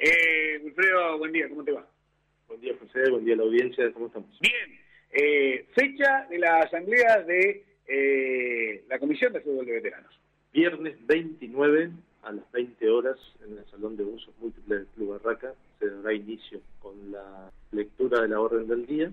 Wilfredo, buen día, ¿cómo te va? Buen día, José, buen día a la audiencia, ¿cómo estamos? Bien, fecha de la asamblea de la Comisión de Fútbol de Veteranos. Viernes 29 a las 20 horas en el Salón de Usos Múltiples del Club Barraca se dará inicio con la lectura de la orden del día,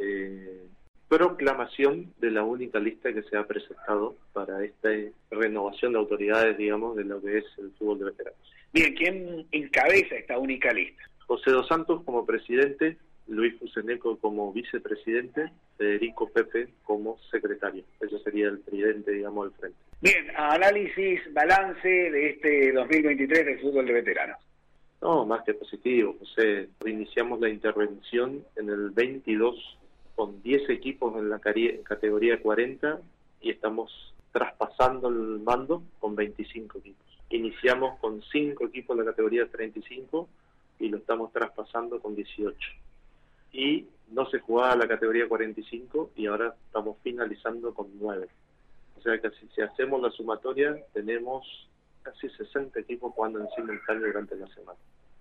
proclamación de la única lista que se ha presentado para esta renovación de autoridades, digamos, de lo que es el fútbol de veteranos. Bien, ¿quién encabeza esta única lista? José dos Santos como presidente, Luis Fuseneco como vicepresidente, Federico Pepe como secretario. Ese sería el tridente, digamos, del frente. Bien, análisis, balance de este 2023 del fútbol de veteranos. No, más que positivo, José. Reiniciamos la intervención en el 22 con 10 equipos en la categoría 40 y estamos traspasando el mando con 25 equipos. Iniciamos con 5 equipos en la categoría 35 y lo estamos traspasando con 18. Y no se jugaba la categoría 45 y ahora estamos finalizando con 9. O sea que si hacemos la sumatoria tenemos casi 60 equipos jugando en simultáneo durante la semana.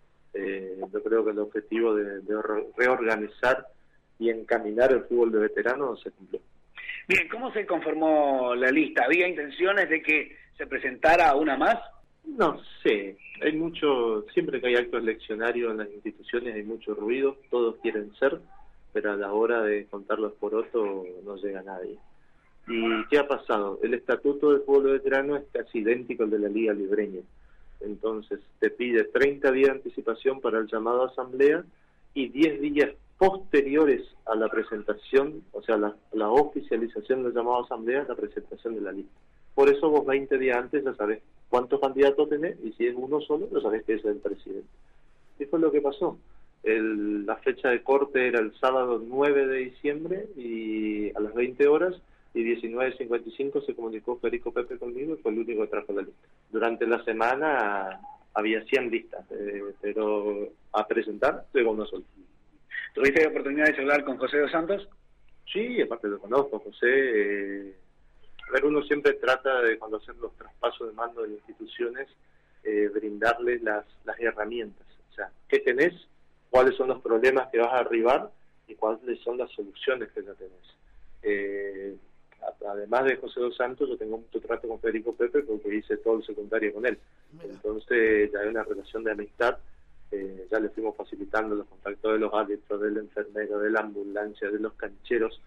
Yo creo que el objetivo de reorganizar y encaminar el fútbol de veteranos se cumplió. Bien, ¿cómo se conformó la lista? ¿Había intenciones de que se presentara una más? No sé, hay mucho, siempre que hay actos leccionarios en las instituciones hay mucho ruido, todos quieren ser, pero a la hora de contarlos por otro no llega nadie. ¿Y qué ha pasado? El estatuto del fútbol de veterano es casi idéntico al de la Liga Libreña. Entonces te pide 30 días de anticipación para el llamado a asamblea y 10 días posteriores a la presentación, o sea, la oficialización del llamado a asamblea, la presentación de la lista. Por eso vos 20 días antes ya sabés cuántos candidatos tenés y si es uno solo, ya sabés que es el presidente. ¿Qué fue lo que pasó? La fecha de corte era el sábado 9 de diciembre y a las 20 horas y 19:55 se comunicó Federico Pepe conmigo y fue el único que trajo la lista. Durante la semana había 100 listas, pero a presentar llegó uno solo. ¿Tuviste la oportunidad de hablar con José dos Santos? Sí, aparte lo conozco, José. A ver, uno siempre trata de, cuando hacer los traspasos de mando de las instituciones, brindarles las herramientas. O sea, ¿qué tenés? ¿Cuáles son los problemas que vas a arribar? Y cuáles son las soluciones que ya tenés. Además de José dos Santos, yo tengo mucho trato con Federico Pepe porque hice todo el secundario con él. Entonces ya hay una relación de amistad. Ya le fuimos facilitando los contactos de los árbitros, del enfermero, de la ambulancia, de los cancheros.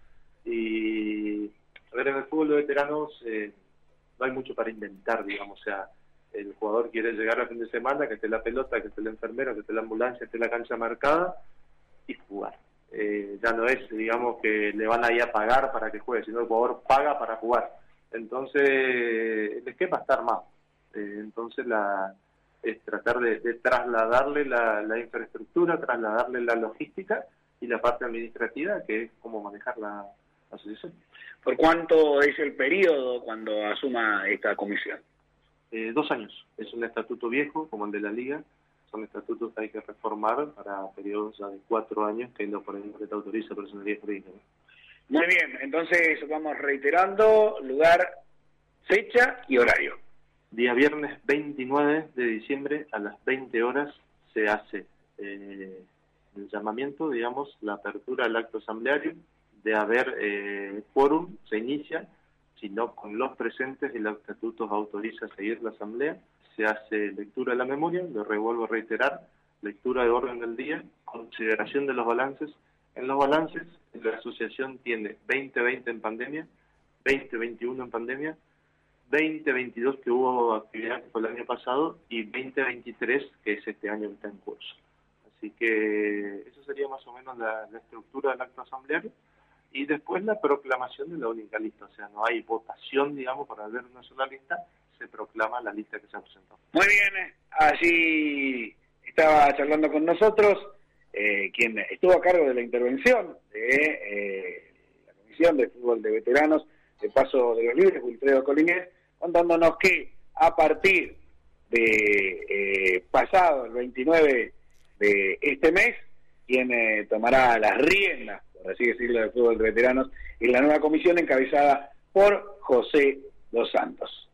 Y a ver, en el fútbol de veteranos no hay mucho para inventar, digamos. O sea, el jugador quiere llegar al fin de semana, que esté la pelota, que esté el enfermero, que esté la ambulancia, que esté la cancha marcada y jugar. Ya no es, digamos, que le van a ir a pagar para que juegue, sino el jugador paga para jugar. Entonces, el esquema está armado. Entonces, es tratar de trasladarle la infraestructura, trasladarle la logística y la parte administrativa, que es cómo manejar la asociación. ¿Por cuánto es el periodo cuando asuma esta comisión? 2 años. Es un estatuto viejo, como el de la Liga. Son estatutos que hay que reformar para periodos ya de 4 años, que es lo por ejemplo que te autoriza personalidad jurídica. Muy bien, entonces vamos reiterando lugar, fecha y horario. Día viernes 29 de diciembre a las 20 horas se hace el llamamiento, digamos, la apertura del acto asambleario. De haber quórum, se inicia, si no con los presentes, el estatuto autoriza a seguir la asamblea. Se hace lectura de la memoria, lo vuelvo a reiterar, lectura de orden del día, consideración de los balances. En los balances, la asociación tiene 2020 en pandemia, 2021 en pandemia, 2022 que hubo actividad, que fue el año pasado, y 2023 que es este año que está en curso. Así que eso sería más o menos la estructura del acto asambleario. Y después la proclamación de la única lista. O sea, no hay votación, digamos, para ver una sola lista, se proclama la lista que se ha presentado. Muy bien, allí estaba charlando con nosotros quien estuvo a cargo de la intervención de la Comisión de Fútbol de Veteranos de Paso de los Libres, Wilfredo Colinés, contándonos que a partir de pasado el 29 de este mes, quien tomará las riendas, por así decirlo, del fútbol de veteranos, y la nueva comisión encabezada por José dos Santos.